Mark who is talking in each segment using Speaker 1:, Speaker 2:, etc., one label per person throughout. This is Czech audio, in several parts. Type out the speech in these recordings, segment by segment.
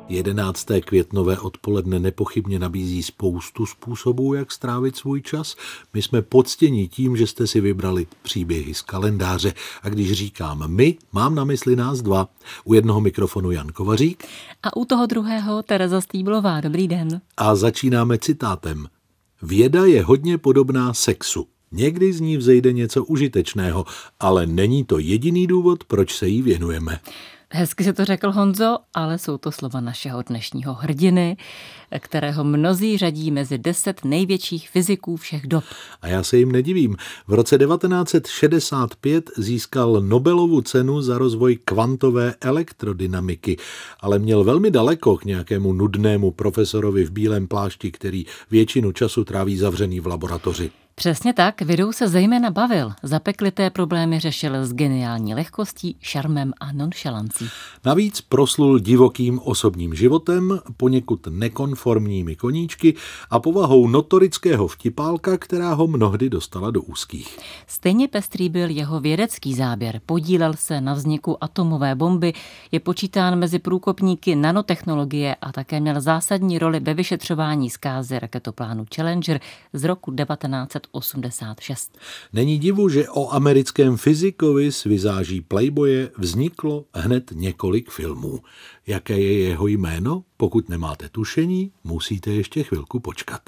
Speaker 1: 11. květnové odpoledne nepochybně nabízí spoustu způsobů, jak strávit svůj čas. My jsme poctěni tím, že jste si vybrali příběhy z kalendáře. A když říkám my, mám na mysli nás dva. U jednoho mikrofonu Jan Kovařík.
Speaker 2: A u toho druhého Tereza Stýblová. Dobrý den.
Speaker 1: A začínáme citátem. Věda je hodně podobná sexu. Někdy z ní vzejde něco užitečného, ale není to jediný důvod, proč se jí věnujeme.
Speaker 2: Hezky se to řekl Honzo, ale jsou to slova našeho dnešního hrdiny, kterého mnozí řadí mezi 10 největších fyziků všech dob.
Speaker 1: A já se jim nedivím. V roce 1965 získal Nobelovu cenu za rozvoj kvantové elektrodynamiky, ale měl velmi daleko k nějakému nudnému profesorovi v bílém plášti, který většinu času tráví zavřený v laboratoři.
Speaker 2: Přesně tak, vědou se zejména bavil. Zapeklité problémy řešil s geniální lehkostí, šarmem a nonšalancí.
Speaker 1: Navíc proslul divokým osobním životem, poněkud nekonformními koníčky a povahou notorického vtipálka, která ho mnohdy dostala do úzkých.
Speaker 2: Stejně pestrý byl jeho vědecký záběr. Podílel se na vzniku atomové bomby, je počítán mezi průkopníky nanotechnologie a také měl zásadní roli ve vyšetřování zkázy raketoplánu Challenger z roku 1986.
Speaker 1: Není divu, že o americkém fyzikovi s vizáží Playboye vzniklo hned několik filmů. Jaké je jeho jméno? Pokud nemáte tušení, musíte ještě chvilku počkat.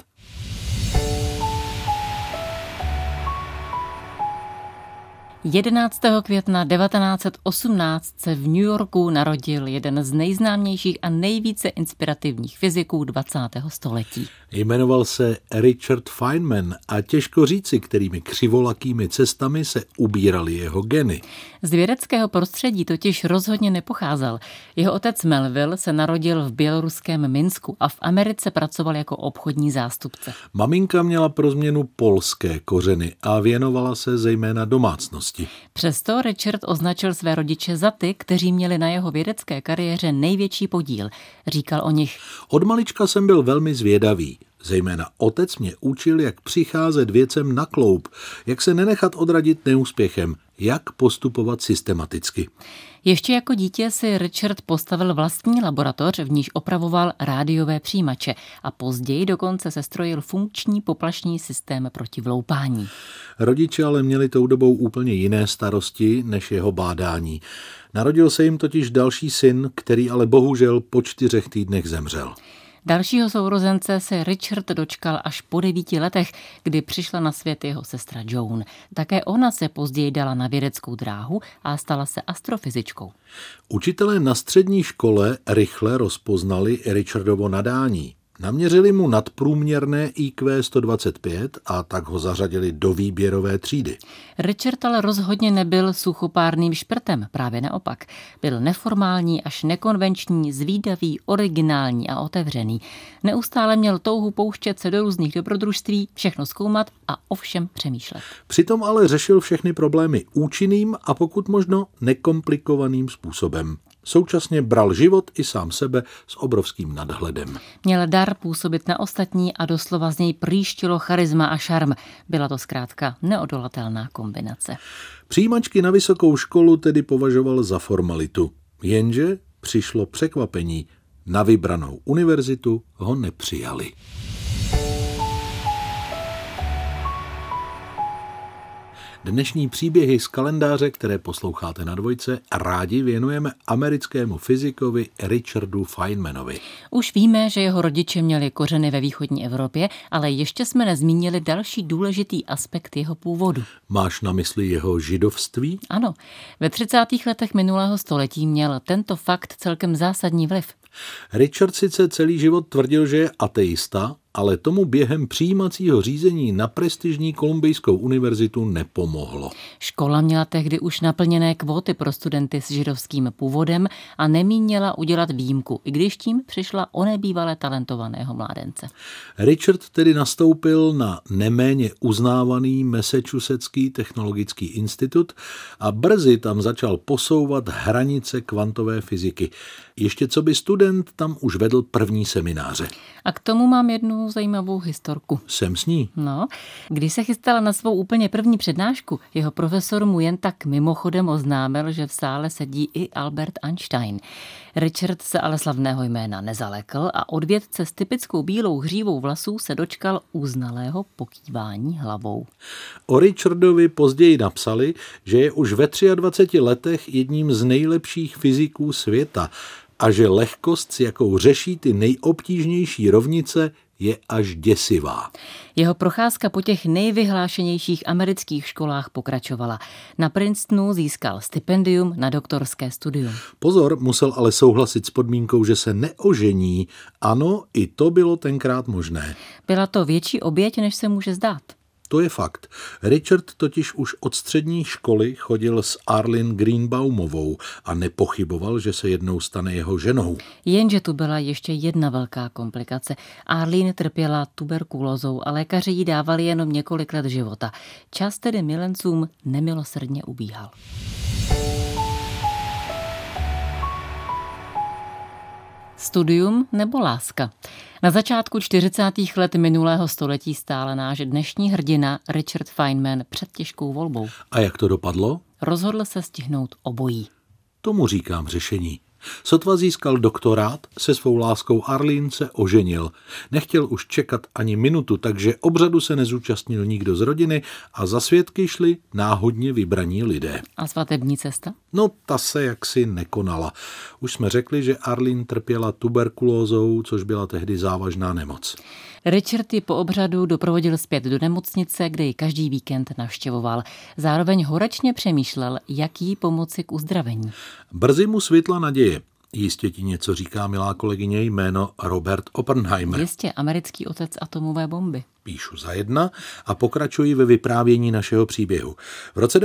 Speaker 2: Jedenáctého května 1918 se v New Yorku narodil jeden z nejznámějších a nejvíce inspirativních fyziků 20. století.
Speaker 1: Jmenoval se Richard Feynman a těžko říci, kterými křivolakými cestami se ubíraly jeho geny.
Speaker 2: Z vědeckého prostředí totiž rozhodně nepocházel. Jeho otec Melville se narodil v běloruském Minsku a v Americe pracoval jako obchodní zástupce.
Speaker 1: Maminka měla pro změnu polské kořeny a věnovala se zejména domácnosti.
Speaker 2: Přesto Richard označil své rodiče za ty, kteří měli na jeho vědecké kariéře největší podíl. Říkal o nich:
Speaker 1: Od malička jsem byl velmi zvědavý. Zejména otec mě učil, jak přicházet věcem na kloub, jak se nenechat odradit neúspěchem, jak postupovat systematicky.
Speaker 2: Ještě jako dítě si Richard postavil vlastní laboratoř, v níž opravoval rádiové přijímače a později dokonce sestrojil funkční poplašný systém proti vloupání.
Speaker 1: Rodiče ale měli tou dobou úplně jiné starosti než jeho bádání. Narodil se jim totiž další syn, který ale bohužel po 4 týdnech zemřel.
Speaker 2: Dalšího sourozence se Richard dočkal až po 9 letech, kdy přišla na svět jeho sestra Joan. Také ona se později dala na vědeckou dráhu a stala se astrofyzičkou.
Speaker 1: Učitelé na střední škole rychle rozpoznali Richardovo nadání. Naměřili mu nadprůměrné IQ 125 a tak ho zařadili do výběrové třídy.
Speaker 2: Richard ale rozhodně nebyl suchopárným šprtem, právě naopak. Byl neformální až nekonvenční, zvídavý, originální a otevřený. Neustále měl touhu pouštět se do různých dobrodružství, všechno zkoumat a o všem přemýšlet.
Speaker 1: Přitom ale řešil všechny problémy účinným a pokud možno nekomplikovaným způsobem. Současně bral život i sám sebe s obrovským nadhledem.
Speaker 2: Měl dar působit na ostatní a doslova z něj prýštilo charisma a šarm. Byla to zkrátka neodolatelná kombinace.
Speaker 1: Přijímačky na vysokou školu tedy považoval za formalitu. Jenže přišlo překvapení. Na vybranou univerzitu ho nepřijali. Dnešní příběhy z kalendáře, které posloucháte na Dvojce, rádi věnujeme americkému fyzikovi Richardu Feynmanovi.
Speaker 2: Už víme, že jeho rodiče měli kořeny ve východní Evropě, ale ještě jsme nezmínili další důležitý aspekt jeho původu.
Speaker 1: Máš na mysli jeho židovství?
Speaker 2: Ano, ve 30. letech minulého století měl tento fakt celkem zásadní vliv.
Speaker 1: Richard sice celý život tvrdil, že je ateista, ale tomu během přijímacího řízení na prestižní Kolumbijskou univerzitu nepomohlo.
Speaker 2: Škola měla tehdy už naplněné kvóty pro studenty s židovským původem a nemínila udělat výjimku, i když tím přišla o nebývale talentovaného mládence.
Speaker 1: Richard tedy nastoupil na neméně uznávaný Massachusettský technologický institut a brzy tam začal posouvat hranice kvantové fyziky. Ještě co by student tam už vedl první semináře.
Speaker 2: A k tomu mám jednu jednu zajímavou historku.
Speaker 1: Jsem s ní.
Speaker 2: No, když se chystala na svou úplně první přednášku, jeho profesor mu jen tak mimochodem oznámil, že v sále sedí i Albert Einstein. Richard se ale slavného jména nezalekl a od vědce s typickou bílou hřívou vlasů se dočkal uznalého pokývání hlavou.
Speaker 1: O Richardovi později napsali, že je už ve 23 letech jedním z nejlepších fyziků světa a že lehkost, s jakou řeší ty nejobtížnější rovnice, je až děsivá.
Speaker 2: Jeho procházka po těch nejvyhlášenějších amerických školách pokračovala. Na Princetonu získal stipendium na doktorské studium.
Speaker 1: Pozor, musel ale souhlasit s podmínkou, že se neožení. Ano, i to bylo tenkrát možné.
Speaker 2: Byla to větší oběť, než se může zdát.
Speaker 1: To je fakt. Richard totiž už od střední školy chodil s Arlene Greenbaumovou a nepochyboval, že se jednou stane jeho ženou.
Speaker 2: Jenže tu byla ještě jedna velká komplikace. Arlene trpěla tuberkulózou a lékaři jí dávali jenom několik let života. Čas tedy milencům nemilosrdně ubíhal. Studium nebo láska? Na začátku 40. let minulého století stál náš dnešní hrdina Richard Feynman před těžkou volbou.
Speaker 1: A jak to dopadlo?
Speaker 2: Rozhodl se stihnout obojí.
Speaker 1: Tomu říkám řešení. Sotva získal doktorát, se svou láskou Arlene se oženil. Nechtěl už čekat ani minutu, takže obřadu se nezúčastnil nikdo z rodiny a za svědky šli náhodně vybraní lidé.
Speaker 2: A svatební cesta?
Speaker 1: No, ta se jaksi nekonala. Už jsme řekli, že Arlene trpěla tuberkulózou, což byla tehdy závažná nemoc.
Speaker 2: Richard ji po obřadu doprovodil zpět do nemocnice, kde ji každý víkend navštěvoval. Zároveň horečně přemýšlel, jak jí pomoci k uzdravení.
Speaker 1: Brzy mu svitla naděje. Jistě ti něco říká, milá kolegyně, jméno Robert Oppenheimer.
Speaker 2: Jistě, americký otec atomové bomby.
Speaker 1: Píšu za jedna a pokračuji ve vyprávění našeho příběhu. V roce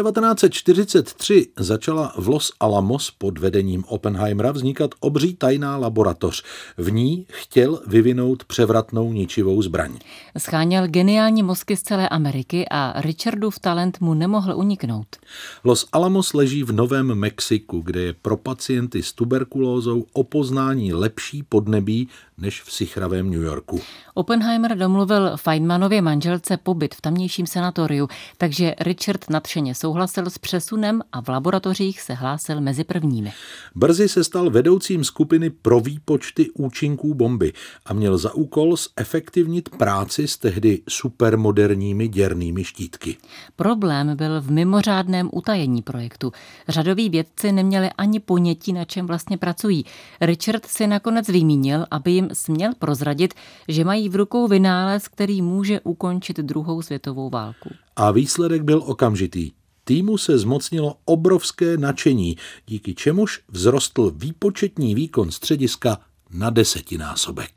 Speaker 1: 1943 začala v Los Alamos pod vedením Oppenheimera vznikat obří tajná laboratoř. V ní chtěl vyvinout převratnou ničivou zbraň.
Speaker 2: Scháněl geniální mozky z celé Ameriky a Richardův talent mu nemohl uniknout.
Speaker 1: Los Alamos leží v Novém Mexiku, kde je pro pacienty s tuberkulózou o poznání lepší podnebí než v sichravém New Yorku.
Speaker 2: Oppenheimer domluvil Feynmanově manželce pobyt v tamnějším sanatoriu, takže Richard nadšeně souhlasil s přesunem a v laboratořích se hlásil mezi prvními.
Speaker 1: Brzy se stal vedoucím skupiny pro výpočty účinků bomby a měl za úkol zefektivnit práci s tehdy supermoderními děrnými štítky.
Speaker 2: Problém byl v mimořádném utajení projektu. Řadoví vědci neměli ani ponětí, na čem vlastně pracují. Richard si nakonec vymínil, aby jim směl prozradit, že mají v rukou vynález, který může ukončit druhou světovou válku.
Speaker 1: A výsledek byl okamžitý. Týmu se zmocnilo obrovské nadšení, díky čemuž vzrostl výpočetní výkon střediska na 10násobek.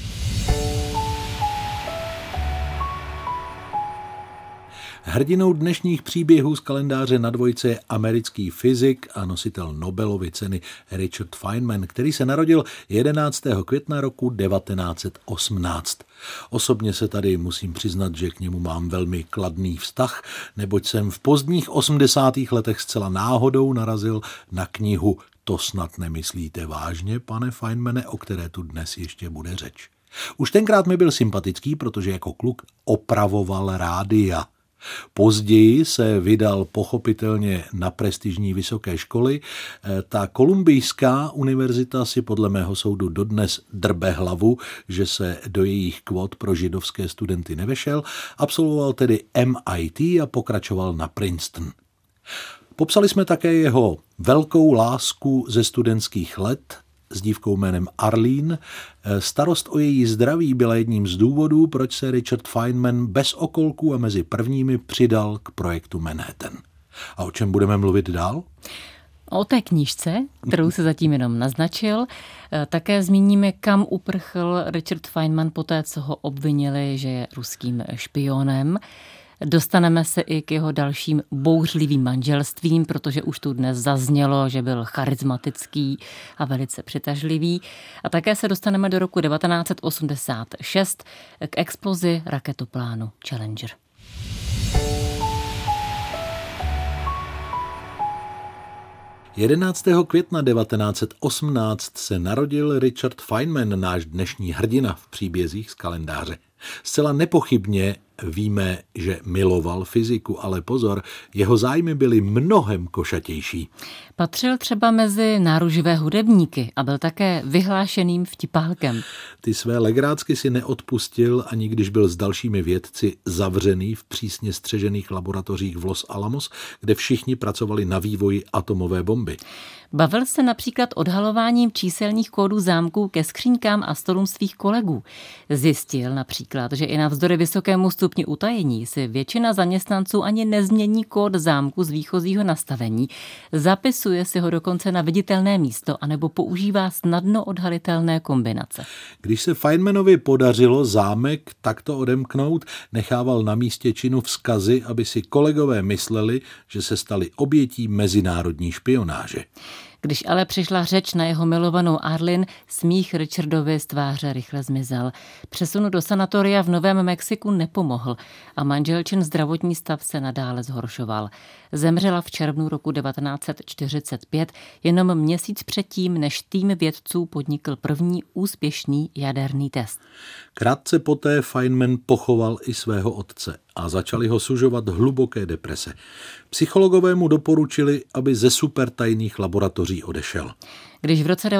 Speaker 1: Hrdinou dnešních příběhů z kalendáře na dvojce je americký fyzik a nositel Nobelovy ceny Richard Feynman, který se narodil 11. května roku 1918. Osobně se tady musím přiznat, že k němu mám velmi kladný vztah, neboť jsem v pozdních 80. letech zcela náhodou narazil na knihu To snad nemyslíte vážně, pane Feynmane, o které tu dnes ještě bude řeč. Už tenkrát mi byl sympatický, protože jako kluk opravoval rádia. Později se vydal pochopitelně na prestižní vysoké školy. Ta Kolumbijská univerzita si podle mého soudu dodnes drbe hlavu, že se do jejich kvót pro židovské studenty nevešel. Absolvoval tedy MIT a pokračoval na Princeton. Popsali jsme také jeho velkou lásku ze studentských let s dívkou jménem Arlene. Starost o její zdraví byla jedním z důvodů, proč se Richard Feynman bez okolků a mezi prvními přidal k projektu Manhattan. A o čem budeme mluvit dál?
Speaker 2: O té knížce, kterou se zatím jenom naznačil, také zmíníme, kam uprchl Richard Feynman poté, co ho obvinili, že je ruským špionem. Dostaneme se i k jeho dalším bouřlivým manželstvím, protože už tu dnes zaznělo, že byl charismatický a velice přitažlivý. A také se dostaneme do roku 1986 k explozi raketoplánu Challenger.
Speaker 1: Jedenáctého května 1918 se narodil Richard Feynman, náš dnešní hrdina v příbězích z kalendáře. Zcela nepochybně víme, že miloval fyziku, ale pozor, jeho zájmy byly mnohem košatější.
Speaker 2: Patřil třeba mezi náruživé hudebníky a byl také vyhlášeným vtipálkem.
Speaker 1: Ty své legrácky si neodpustil, ani když byl s dalšími vědci zavřený v přísně střežených laboratořích v Los Alamos, kde všichni pracovali na vývoji atomové bomby.
Speaker 2: Bavil se například odhalováním číselných kódů zámků ke skříňkám a stolům svých kolegů. Zjistil například, že i navzdory vysokému stupni utajení si většina zaměstnanců ani nezmění kód zámku z výchozího nastavení, zapisuje si ho dokonce na viditelné místo anebo používá snadno odhalitelné kombinace.
Speaker 1: Když se Feynmanovi podařilo zámek takto odemknout, nechával na místě činu vzkazy, aby si kolegové mysleli, že se stali obětí mezinárodní špionáže.
Speaker 2: Když ale přišla řeč na jeho milovanou Arlene, smích Richardovi z tváře rychle zmizel. Přesunu do sanatoria v Novém Mexiku nepomohl a manželčin zdravotní stav se nadále zhoršoval. Zemřela v červnu roku 1945, jenom měsíc předtím, než tým vědců podnikl první úspěšný jaderný test.
Speaker 1: Krátce poté Feynman pochoval i svého otce a začali ho sužovat hluboké deprese. Psychologové mu doporučili, aby ze supertajných laboratoří odešel.
Speaker 2: Když v roce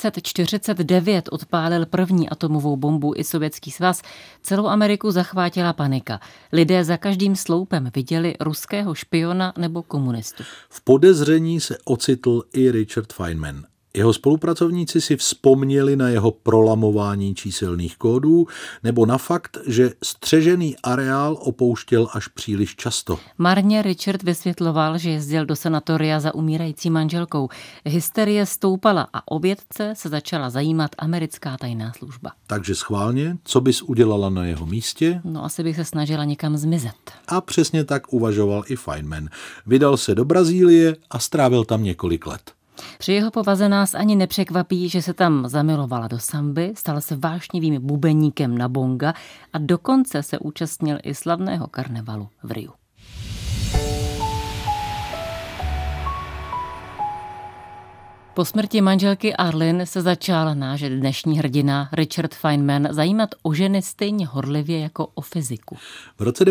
Speaker 2: 1949 odpálil první atomovou bombu i Sovětský svaz, celou Ameriku zachvátila panika. Lidé za každým sloupem viděli ruského špiona nebo komunistu.
Speaker 1: V podezření se ocitl i Richard Feynman. Jeho spolupracovníci si vzpomněli na jeho prolamování číselných kódů nebo na fakt, že střežený areál opouštěl až příliš často.
Speaker 2: Marně Richard vysvětloval, že jezdil do sanatoria za umírající manželkou. Hysterie stoupala a o vědce se začala zajímat americká tajná služba.
Speaker 1: Takže schválně, co bys udělala na jeho místě?
Speaker 2: No asi bych se snažila někam zmizet.
Speaker 1: A přesně tak uvažoval i Feynman. Vydal se do Brazílie a strávil tam několik let.
Speaker 2: Při jeho povaze nás ani nepřekvapí, že se tam zamilovala do samby, stal se vášnivým bubeníkem na bonga a dokonce se účastnil i slavného karnevalu v Riu. Po smrti manželky Arlene se začal náš dnešní hrdina Richard Feynman zajímat o ženy stejně horlivě jako o fyziku.
Speaker 1: V roce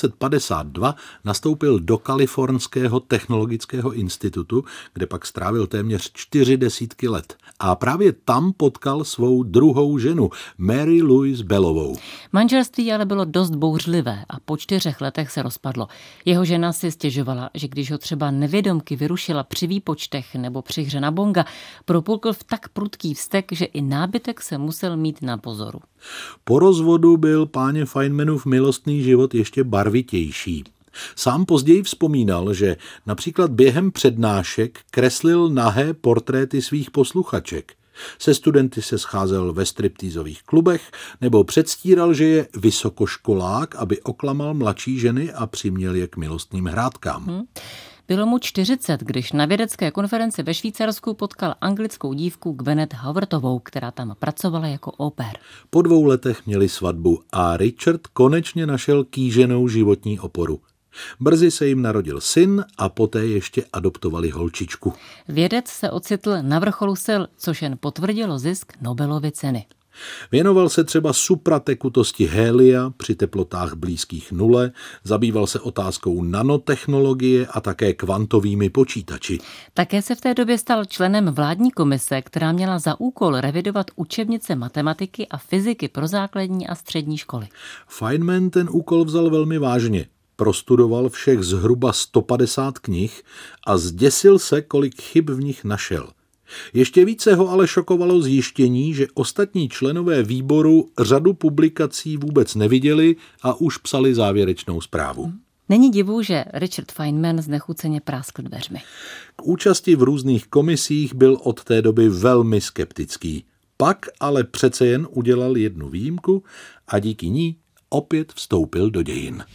Speaker 1: 1952 nastoupil do Kalifornského technologického institutu, kde pak strávil téměř 40 let. A právě tam potkal svou druhou ženu, Mary Louise Bellovou.
Speaker 2: Manželství ale bylo dost bouřlivé a po 4 letech se rozpadlo. Jeho žena si stěžovala, že když ho třeba nevědomky vyrušila při výpočtech nebo při hře na bonga, propukl v tak prudký vztek, že i nábytek se musel mít na pozoru.
Speaker 1: Po rozvodu byl páně Feynmanův milostný život ještě barvitější. Sám později vzpomínal, že například během přednášek kreslil nahé portréty svých posluchaček. Se studenty se scházel ve striptýzových klubech nebo předstíral, že je vysokoškolák, aby oklamal mladší ženy a přiměl je k milostným hrádkám.
Speaker 2: Bylo mu 40, když na vědecké konferenci ve Švýcarsku potkal anglickou dívku Gwyneth Howertovou, která tam pracovala jako au pair.
Speaker 1: Po 2 letech měli svatbu a Richard konečně našel kýženou životní oporu. Brzy se jim narodil syn a poté ještě adoptovali holčičku.
Speaker 2: Vědec se ocitl na vrcholu sil, což jen potvrdilo zisk Nobelovy ceny.
Speaker 1: Věnoval se třeba supratekutosti hélia při teplotách blízkých nule, zabýval se otázkou nanotechnologie a také kvantovými počítači.
Speaker 2: Také se v té době stal členem vládní komise, která měla za úkol revidovat učebnice matematiky a fyziky pro základní a střední školy.
Speaker 1: Feynman ten úkol vzal velmi vážně. Prostudoval všech zhruba 150 knih a zděsil se, kolik chyb v nich našel. Ještě více ho ale šokovalo zjištění, že ostatní členové výboru řadu publikací vůbec neviděli a už psali závěrečnou zprávu.
Speaker 2: Není divu, že Richard Feynman znechuceně práskl dveřmi.
Speaker 1: K účasti v různých komisích byl od té doby velmi skeptický. Pak ale přece jen udělal jednu výjimku a díky ní opět vstoupil do dějin.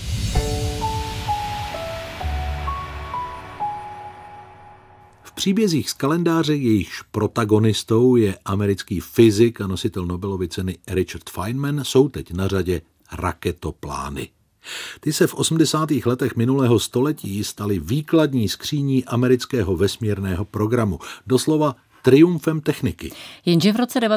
Speaker 1: V příbězích z kalendáře, jejichž protagonistou je americký fyzik a nositel Nobelovy ceny Richard Feynman, jsou teď na řadě raketoplány. Ty se v 80. letech minulého století staly výkladní skříní amerického vesmírného programu. Doslova triumfem techniky.
Speaker 2: Jenže v roce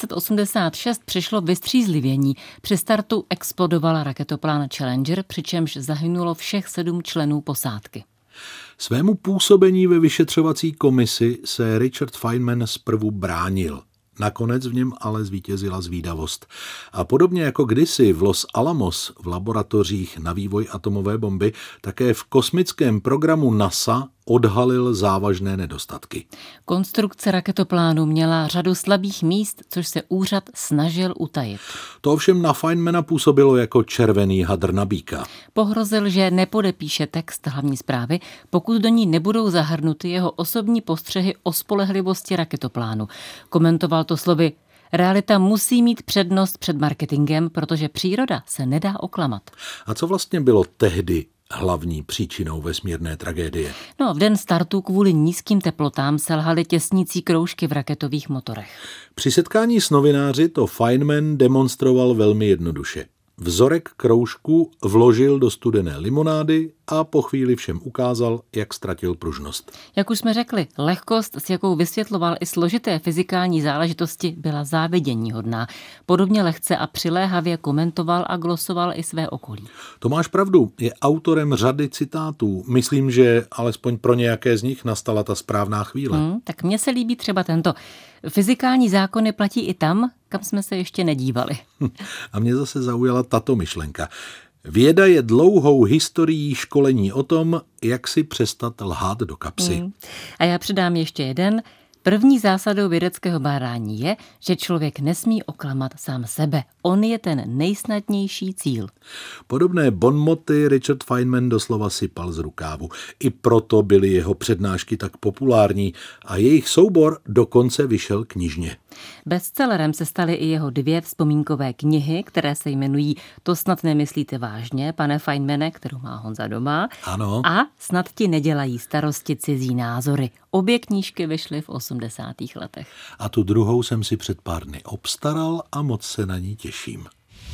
Speaker 2: 1986 přišlo vystřízlivění. Při startu explodovala raketoplán Challenger, přičemž zahynulo všech 7 členů posádky.
Speaker 1: Svému působení ve vyšetřovací komisi se Richard Feynman zprvu bránil. Nakonec v něm ale zvítězila zvídavost. A podobně jako kdysi v Los Alamos v laboratořích na vývoj atomové bomby, také v kosmickém programu NASA odhalil závažné nedostatky.
Speaker 2: Konstrukce raketoplánu měla řadu slabých míst, což se úřad snažil utajit.
Speaker 1: To ovšem na Feynmana působilo jako červený hadr na býka.
Speaker 2: Pohrozil, že nepodepíše text hlavní zprávy, pokud do ní nebudou zahrnuty jeho osobní postřehy o spolehlivosti raketoplánu. Komentoval to slovy: realita musí mít přednost před marketingem, protože příroda se nedá oklamat.
Speaker 1: A co vlastně bylo tehdy hlavní příčinou vesmírné tragédie?
Speaker 2: No, v den startu kvůli nízkým teplotám selhaly těsnící kroužky v raketových motorech.
Speaker 1: Při setkání s novináři to Feynman demonstroval velmi jednoduše. Vzorek kroužku vložil do studené limonády a po chvíli všem ukázal, jak ztratil pružnost.
Speaker 2: Jak už jsme řekli, lehkost, s jakou vysvětloval i složité fyzikální záležitosti, byla záviděníhodná. Podobně lehce a přiléhavě komentoval a glosoval i své okolí.
Speaker 1: To máš pravdu, je autorem řady citátů. Myslím, že alespoň pro nějaké z nich nastala ta správná chvíle.
Speaker 2: Tak mně se líbí třeba tento. Fyzikální zákony platí i tam, kam jsme se ještě nedívali.
Speaker 1: A mě zase zaujala tato myšlenka. Věda je dlouhou historií školení o tom, jak si přestat lhát do kapsy.
Speaker 2: A já přidám ještě jeden. První zásadou vědeckého bádání je, že člověk nesmí oklamat sám sebe. On je ten nejsnadnější cíl.
Speaker 1: Podobné bonmoty Richard Feynman doslova sypal z rukávu. I proto byly jeho přednášky tak populární a jejich soubor dokonce vyšel knižně.
Speaker 2: Bestsellerem se staly i jeho 2 vzpomínkové knihy, které se jmenují To snad nemyslíte vážně, pane Feynmane, kterou má Honza doma.
Speaker 1: Ano.
Speaker 2: A Snad ti nedělají starosti cizí názory. Obě knížky vyšly v 80. letech.
Speaker 1: A tu druhou jsem si před pár dny obstaral a moc se na ní těším.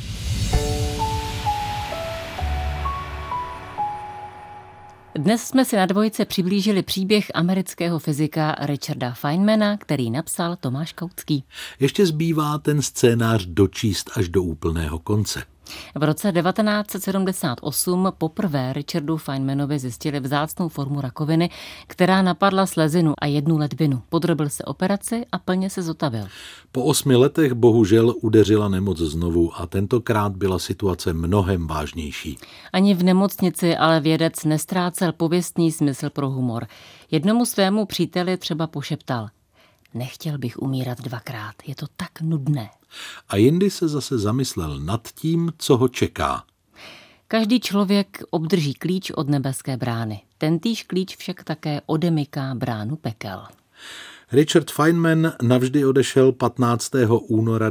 Speaker 2: Dnes jsme si na dvojce přiblížili příběh amerického fyzika Richarda Feynmana, který napsal Tomáš Kautský.
Speaker 1: Ještě zbývá ten scénář dočíst až do úplného konce.
Speaker 2: V roce 1978 poprvé Richardu Feynmanovi zjistili vzácnou formu rakoviny, která napadla slezinu a 1 ledvinu. Podrobil se operaci a plně se zotavil.
Speaker 1: Po 8 letech bohužel udeřila nemoc znovu a tentokrát byla situace mnohem vážnější.
Speaker 2: Ani v nemocnici ale vědec nestrácel pověstný smysl pro humor. Jednomu svému příteli třeba pošeptal: nechtěl bych umírat 2krát, je to tak nudné.
Speaker 1: A jindy se zase zamyslel nad tím, co ho čeká.
Speaker 2: Každý člověk obdrží klíč od nebeské brány. Tentýž klíč však také odemyká bránu pekel.
Speaker 1: Richard Feynman navždy odešel 15. února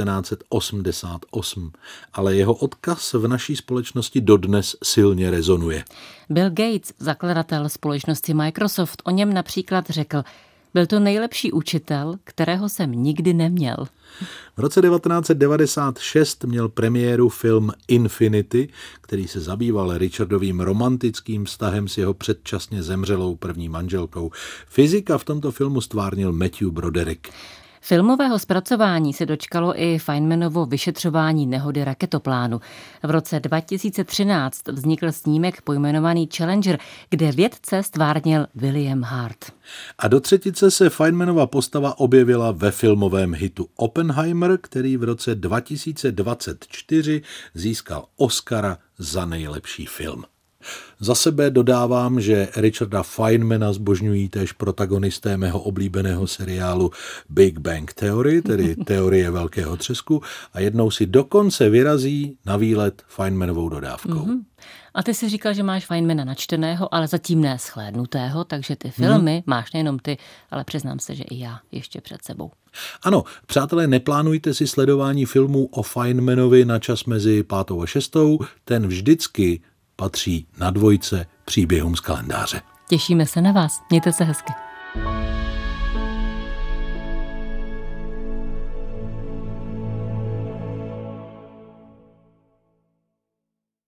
Speaker 1: 1988, ale jeho odkaz v naší společnosti dodnes silně rezonuje.
Speaker 2: Bill Gates, zakladatel společnosti Microsoft, o něm například řekl: byl to nejlepší učitel, kterého jsem nikdy neměl.
Speaker 1: V roce 1996 měl premiéru film Infinity, který se zabýval Richardovým romantickým vztahem s jeho předčasně zemřelou první manželkou. Fyzika v tomto filmu stvárnil Matthew Broderick.
Speaker 2: Filmového zpracování se dočkalo i Feynmanovo vyšetřování nehody raketoplánu. V roce 2013 vznikl snímek pojmenovaný Challenger, kde vědce stvárnil William Hart.
Speaker 1: A do třetice se Feynmanova postava objevila ve filmovém hitu Oppenheimer, který v roce 2024 získal Oscara za nejlepší film. Za sebe dodávám, že Richarda Feynmana zbožňují též protagonisté mého oblíbeného seriálu Big Bang Theory, tedy teorie velkého třesku, a jednou si dokonce vyrazí na výlet Feynmanovou dodávkou.
Speaker 2: A ty si říkal, že máš Feynmana načteného, ale zatím ne shlédnutého, takže ty filmy máš nejenom ty, ale přiznám se, že i já ještě před sebou.
Speaker 1: Ano, přátelé, neplánujte si sledování filmů o Feynmanovi na čas mezi 5. a 6. Ten vždycky patří na dvojce příběhům z kalendáře.
Speaker 2: Těšíme se na vás. Mějte se hezky.